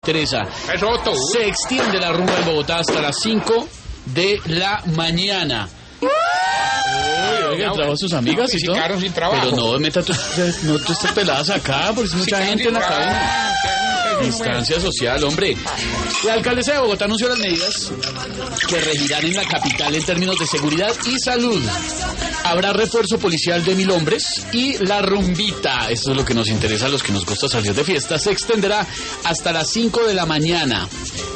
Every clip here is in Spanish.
Teresa. Se extiende la rumba en Bogotá hasta las 5 de la mañana. Oiga, trabajo a sus amigas y todo. Sin trabajo. Pero no, meta tú estas peladas acá, porque hay mucha gente en la cabina. Distancia social, hombre. La alcaldesa de Bogotá anunció las medidas que regirán en la capital en términos de seguridad y salud. Habrá refuerzo policial de 1.000 hombres y la rumbita, esto es lo que nos interesa a los que nos gusta salir de fiesta, se extenderá hasta las 5 de la mañana.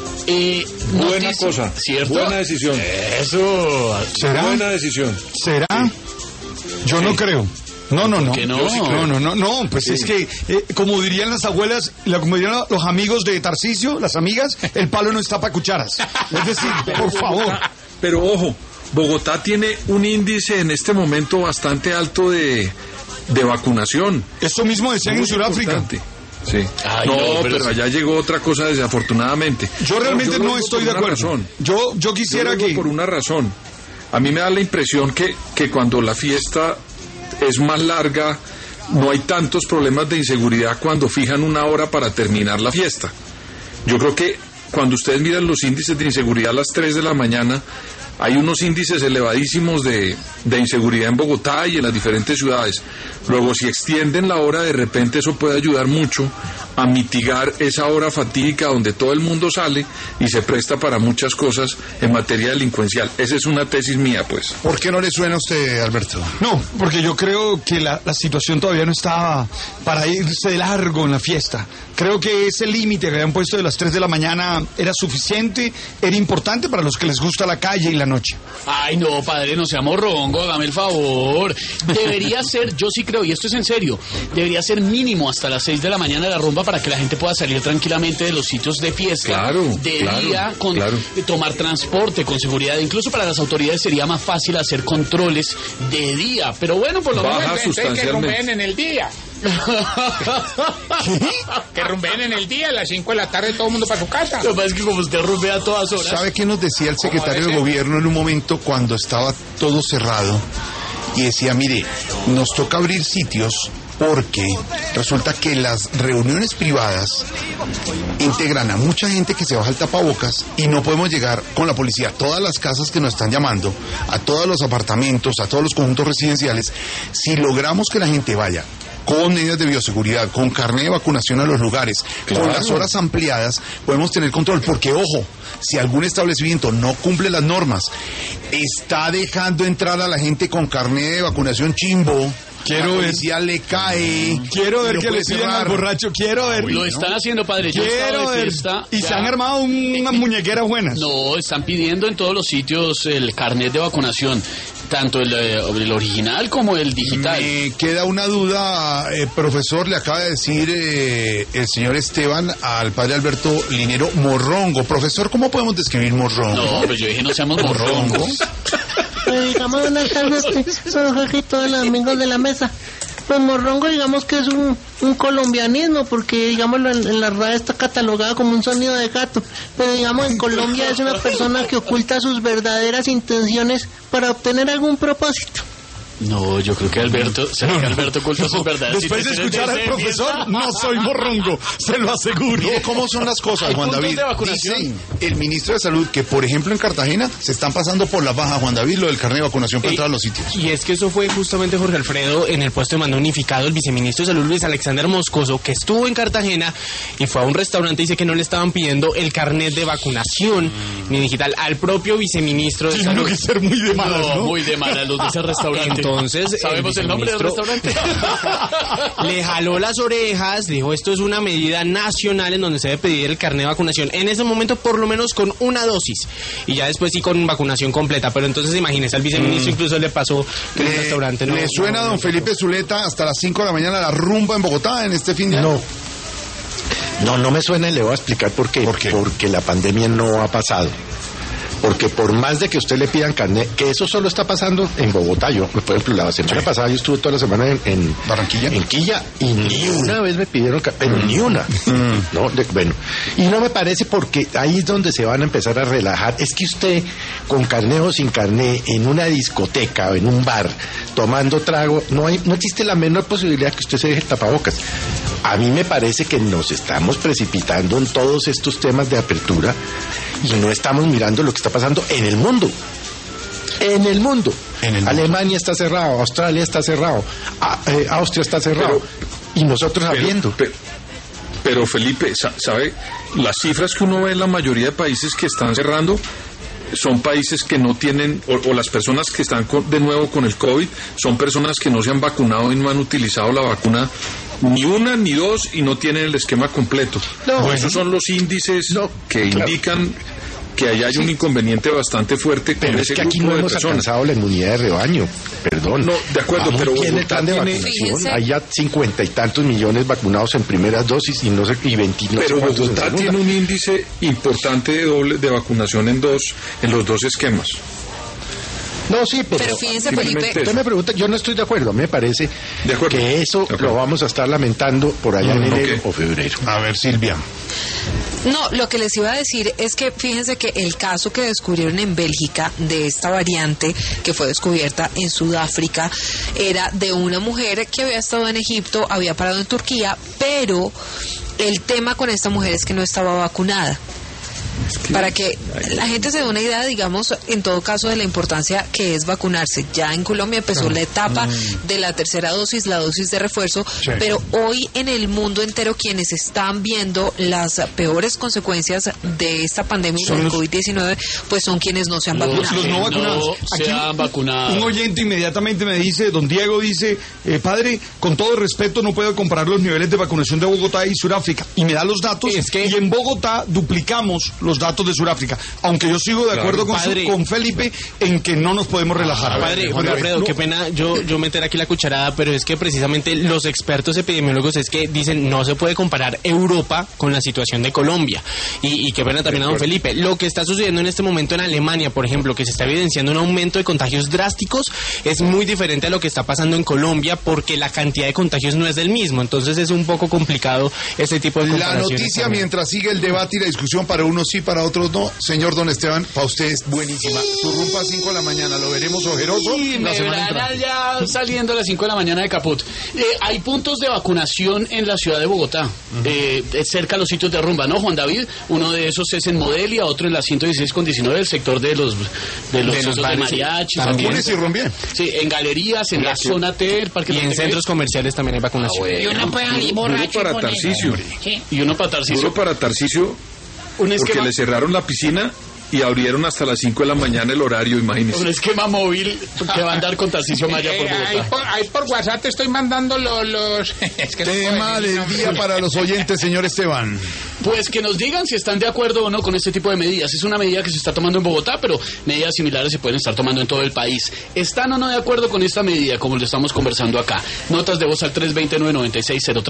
Buena cosa, ¿cierto? Buena decisión. Eso. ¿Será? Buena decisión. ¿Será? Yo no creo. No. ¿Por qué no? Sí no, pues sí. Es que, como dirían las abuelas, como dirían los amigos de Tarcisio, las amigas, el palo no está para cucharas. Es decir, por favor. Pero ojo, Bogotá tiene un índice en este momento bastante alto de vacunación. Eso mismo decían en Sudáfrica. Sí. Ay, no, no, pero allá llegó otra cosa desafortunadamente. Yo realmente no estoy de acuerdo. Yo quisiera que... Por una razón. A mí me da la impresión que cuando la fiesta es más larga, no hay tantos problemas de inseguridad cuando fijan una hora para terminar la fiesta. Yo creo que cuando ustedes miran los índices de inseguridad a las 3 de la mañana, hay unos índices elevadísimos de inseguridad en Bogotá y en las diferentes ciudades. Luego, si extienden la hora, de repente eso puede ayudar mucho a mitigar esa hora fatídica donde todo el mundo sale y se presta para muchas cosas en materia delincuencial. Esa es una tesis mía, pues. ¿Por qué no le suena a usted, Alberto? No, porque yo creo que la situación todavía no estaba para irse de largo en la fiesta. Creo que ese límite que habían puesto de las 3 de la mañana era suficiente, era importante para los que les gusta la calle y la noche. Ay, no, padre, no sea morrongo, hágame el favor. Debería ser, yo sí creo, y esto es en serio, debería ser mínimo hasta las 6 de la mañana la rumba para que la gente pueda salir tranquilamente de los sitios de fiesta, día, tomar transporte con seguridad. Incluso para las autoridades sería más fácil hacer controles de día, pero bueno, por lo menos que rumben en el día. Que rumben en el día, a las 5 de la tarde todo el mundo para su casa. Lo que pasa es que como usted rumbea a todas horas. ¿Sabe qué nos decía el secretario de gobierno en un momento cuando estaba todo cerrado? Y decía, mire, nos toca abrir sitios porque resulta que las reuniones privadas integran a mucha gente que se baja el tapabocas y no podemos llegar con la policía a todas las casas que nos están llamando, a todos los apartamentos, a todos los conjuntos residenciales. Si logramos que la gente vaya con medidas de bioseguridad, con carnet de vacunación a los lugares, con las horas ampliadas, podemos tener control, porque ojo, si algún establecimiento no cumple las normas, está dejando entrar a la gente con carnet de vacunación chimbo, Quiero ver. Ya le cae. Quiero ver que le piden al borracho. Quiero ver. Lo están haciendo, padre. Yo quiero ver. Fiesta, y se han armado unas muñequeras buenas. No, están pidiendo en todos los sitios el carnet de vacunación. Tanto el original como el digital. Me queda una duda, profesor. Le acaba de decir el señor Esteban al padre Alberto Linero morrongo. Profesor, ¿cómo podemos describir morrongo? No, pero yo dije no seamos morrongos. Digamos, buenas tardes, soy Jorgito de los amigos de la mesa. Pues morrongo, digamos que es un colombianismo, porque digámoslo en la RAE está catalogado como un sonido de gato, pero digamos en Colombia es una persona que oculta sus verdaderas intenciones para obtener algún propósito. No, yo creo que Alberto oculta sus verdades. Después de escuchar al profesor, no soy morrongo, se lo aseguro. ¿Cómo son las cosas, Juan David? Dice el ministro de Salud que, por ejemplo, en Cartagena se están pasando por la baja, Juan David, lo del carnet de vacunación para entrar a los sitios. Y es que eso fue justamente, Jorge Alfredo, en el puesto de mando unificado, el viceministro de Salud, Luis Alexander Moscoso, que estuvo en Cartagena y fue a un restaurante y dice que no le estaban pidiendo el carnet de vacunación ni digital al propio viceministro de Salud. Tiene que ser muy de malas, ¿no? Muy de malas los de ese restaurante. Entonces, ¿sabemos el nombre del restaurante? Le jaló las orejas, dijo esto es una medida nacional en donde se debe pedir el carnet de vacunación. En ese momento por lo menos con una dosis y ya después sí con vacunación completa. Pero entonces imagínese, al viceministro incluso le pasó que el restaurante no... ¿Le suena a don Felipe Zuleta hasta las 5 de la mañana la rumba en Bogotá en este fin de año? No me suena y le voy a explicar por qué. Porque la pandemia no ha pasado. Porque por más de que usted le pidan carnet, que eso solo está pasando en Bogotá. Yo, por ejemplo, la semana pasada yo estuve toda la semana en Barranquilla, en Quilla, y ni una vez me pidieron pero ni una. Bueno, y no me parece, porque ahí es donde se van a empezar a relajar. Es que usted, con carnet o sin carnet, en una discoteca o en un bar, tomando trago, no existe la menor posibilidad que usted se deje el tapabocas. A mí me parece que nos estamos precipitando en todos estos temas de apertura y no estamos mirando lo que está pasando en el mundo. En el mundo. Alemania está cerrado, Australia está cerrado, Austria está cerrado. Y nosotros abriendo. Pero Felipe, ¿sabe? Las cifras que uno ve en la mayoría de países que están cerrando son países que no tienen, o las personas que están de nuevo con el COVID, son personas que no se han vacunado y no han utilizado la vacuna ni una ni dos y no tienen el esquema completo. Esos son los índices que indican que allá hay un inconveniente bastante fuerte con ese que aquí grupo no de hemos personas. alcanzado la inmunidad de rebaño, perdón. No, de acuerdo, pero tiene el plan de tiene... vacunación, hay ya 50 y tantos millones vacunados en primeras dosis y 29 pero cuántos en Bogotá segunda. tiene un índice importante de vacunación en los dos esquemas. No, sí, Pero fíjense, Felipe, usted me pregunta, yo no estoy de acuerdo. A mí me parece que eso lo vamos a estar lamentando por allá en enero o febrero. A ver, Silvia. no, lo que les iba a decir es que fíjense que el caso que descubrieron en Bélgica de esta variante que fue descubierta en Sudáfrica era de una mujer que había estado en Egipto, había parado en Turquía, pero el tema con esta mujer es que no estaba vacunada. Para que la gente se dé una idea, digamos, en todo caso, de la importancia que es vacunarse. Ya en Colombia empezó la etapa de la tercera dosis, la dosis de refuerzo, pero hoy en el mundo entero quienes están viendo las peores consecuencias de esta pandemia del COVID-19, pues son quienes no se han vacunado. Los no vacunados. Se han vacunado. Un oyente inmediatamente me dice, don Diego dice, padre, con todo respeto no puedo comparar los niveles de vacunación de Bogotá y Sudáfrica. Y me da los datos, y en Bogotá duplicamos los datos de Sudáfrica. Aunque yo sigo de acuerdo con Felipe en que no nos podemos relajar. Padre, Juan Alfredo, qué pena yo meter aquí la cucharada, pero es que precisamente los expertos epidemiólogos es que dicen no se puede comparar Europa con la situación de Colombia. Y qué pena también a don Felipe. Lo que está sucediendo en este momento en Alemania, por ejemplo, que se está evidenciando un aumento de contagios drásticos, es muy diferente a lo que está pasando en Colombia porque la cantidad de contagios no es del mismo. Entonces es un poco complicado ese tipo de comparaciones. La noticia mientras sigue el debate y la discusión, para unos sí, para otros no. Señor Don Esteban, para usted es buenísima. Su rumba a 5 de la mañana, lo veremos ojeroso la semana entrante. Ya saliendo a las 5 de la mañana de Caput. Hay puntos de vacunación en la ciudad de Bogotá, cerca a los sitios de rumba, ¿no, Juan David? Uno de esos es en Modelia, otro en la 116 con 19, el sector de los de mariachis. También se rumbe. Sí, en galerías, en la zona T, el parque. Y en centros comerciales también hay vacunación. Y uno puede ir borracho para con Tarcisio. Y uno para Tarcisio. Uno para Tarcisio, porque le cerraron la piscina y abrieron hasta las 5 de la mañana el horario, imagínese. Un esquema móvil que va a andar con Tarcisio Maya por Bogotá. Ahí por WhatsApp te estoy mandando los es que tema del día para los oyentes, señor Esteban. Pues que nos digan si están de acuerdo o no con este tipo de medidas. Es una medida que se está tomando en Bogotá, pero medidas similares se pueden estar tomando en todo el país. ¿Están o no de acuerdo con esta medida, como lo estamos conversando acá? Notas de voz al 320-996-03.